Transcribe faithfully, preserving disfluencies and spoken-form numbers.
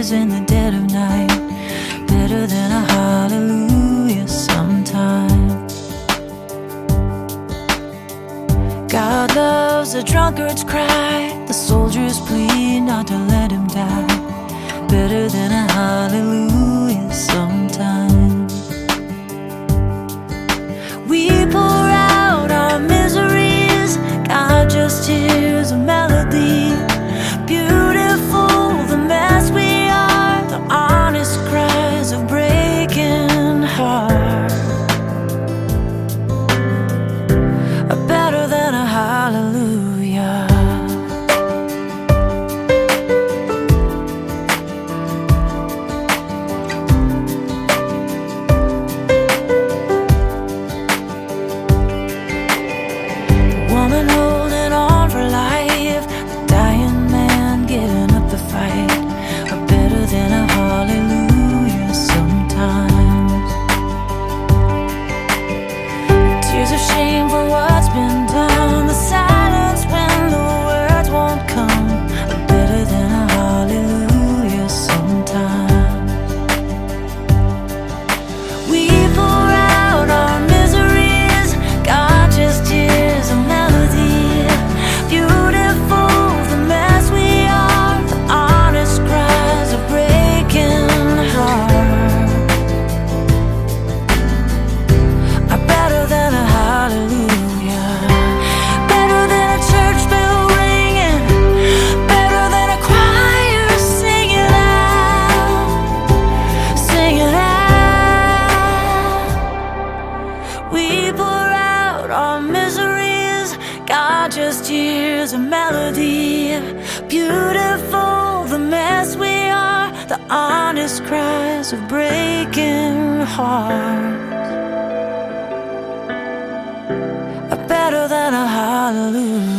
tears in the dead of night, better than a hallelujah sometimes. God loves a drunkard's cry, the soldier's plea not to let him die, better than a hallelujah sometimes. We pour out our miseries, God just hears a melody. Beautiful, the mess we are, the honest cries of breaking heart are better than a hallelujah. The woman holding on for life, the dying man giving up the fight, are better than a hallelujah sometimes. Tears of shame for what's been done, the silence when the words won't come, are better than a hallelujah sometimes. We pour out our miseries, God just hears a melody. Beautiful, the mess we are, the honest cries of breaking heart are better than a hallelujah. Better than a church bell ringing, better than a choir singing out, singing out. We pour out our miseries, God just hears a melody. Beautiful, the mess we are, the honest cries of breaking hearts are better than a hallelujah.